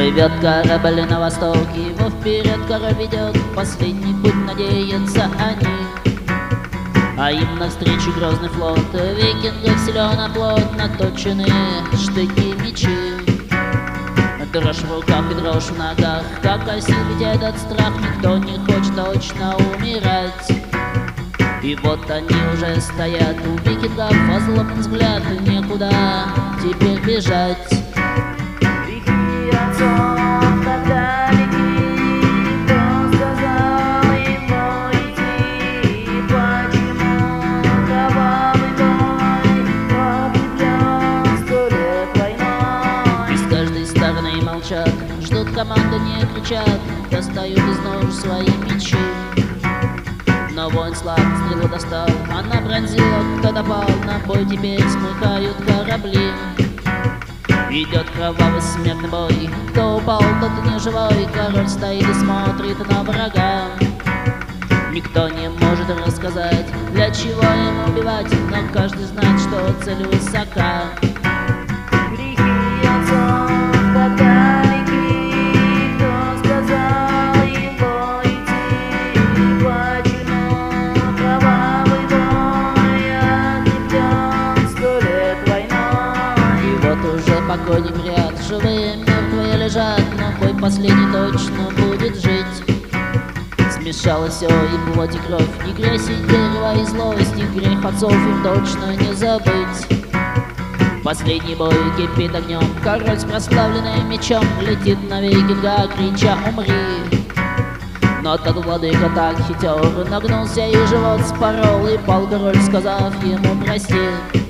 Плывет корабль на восток, его вперед король ведет, последний путь надеются они. А им навстречу грозный флот, викингов силен оплот, наточенные штыки мечи. Дрожь в руках и дрожь в ногах, как осил ведь этот страх, никто не хочет точно умирать. И вот они уже стоят, у викингов озлоблен взгляд, и некуда теперь бежать. Реки отцов так далеки, кто сказал им идти? Почему кровавый бой подкреплен 100 лет войной? И с каждой стороны молчат, ждут команды, не кричат, достают из нож свои мечи. Но воин слаб, стрелу достал, она пронзила, кто-то пал, на бой теперь смыкают корабли. Идет кровавый смертный бой, кто упал, тот не живой, король стоит и смотрит на врага. Никто не может рассказать, для чего ему убивать, но каждый знает, что цель высока. Грехи отцов так далеки, кто сказал его идти? Почему кровавый бой окреплен 100 лет войной? И вот уже покойник в ряд, живые мертвые лежат, но бой последний точно будет жить. Смешалось все, и плоть, и кровь, и грязь, и дерево, и злость, и грех отцов им точно не забыть. Последний бой кипит огнем, король с прославленным мечом летит на викинга, крича «Умри!». Но тот владыка так хитер, нагнулся и живот спорол, и пал король, сказав ему «Прости».